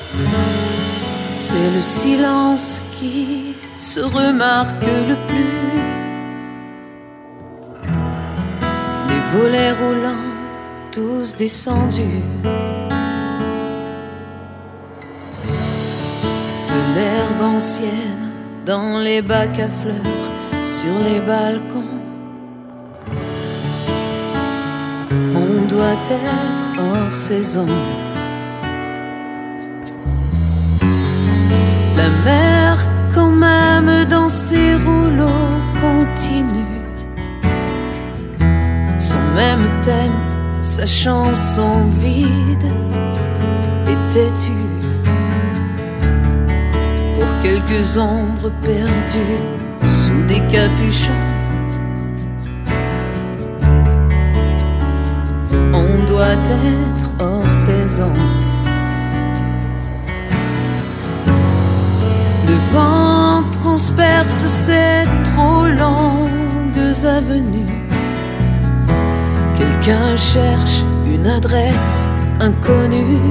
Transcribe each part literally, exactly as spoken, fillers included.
C'est le silence qui se remarque le plus. Les volets roulants, tous descendus. De l'herbe ancienne dans les bacs à fleurs, sur les balcons. On doit être hors saison. La mer, quand même dans ses rouleaux, continue son même thème, sa chanson vide et têtue. Pour quelques ombres perdues sous des capuchons, on doit être hors saison. Le vent transperce ces trop longues avenues. Quelqu'un cherche une adresse inconnue.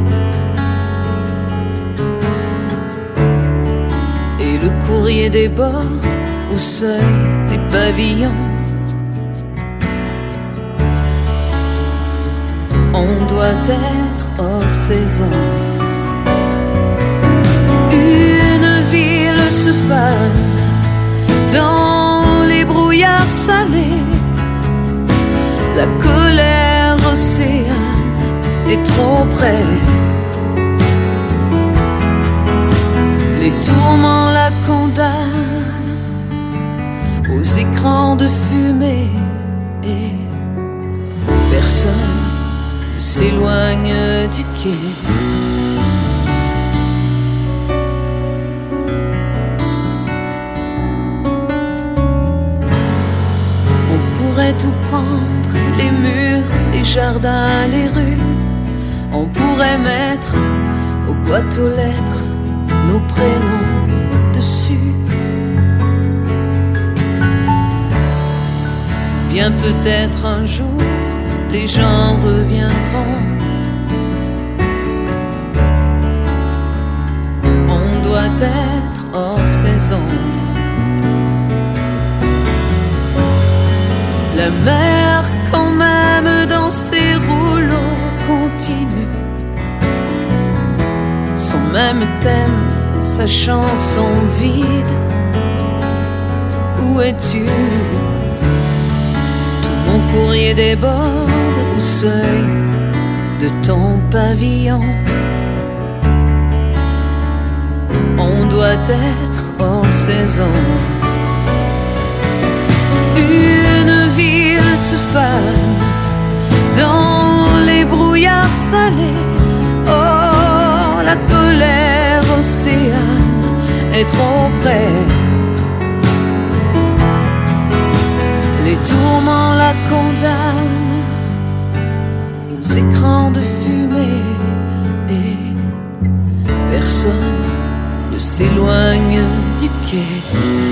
Et le courrier déborde au seuil des pavillons. On doit être hors saison. Une ville se fane dans les brouillards salés. La colère océane est trop près. Les tourments la condamnent aux écrans de fumée. Et personne ne s'éloigne du quai. Tout prendre, les murs, les jardins, les rues. On pourrait mettre aux boîtes aux lettres nos prénoms dessus. Bien peut-être un jour les gens reviendront. On doit être hors saison. La mer, quand même dans ses rouleaux, continue son même thème, sa chanson vide. Où es-tu? Tout mon courrier déborde au seuil de ton pavillon. On doit être hors saison. Une ville se fane dans les brouillards salés. Oh, la colère océane est trop près. Les tourments la condamnent aux écrans de fumée. Et personne ne s'éloigne du quai.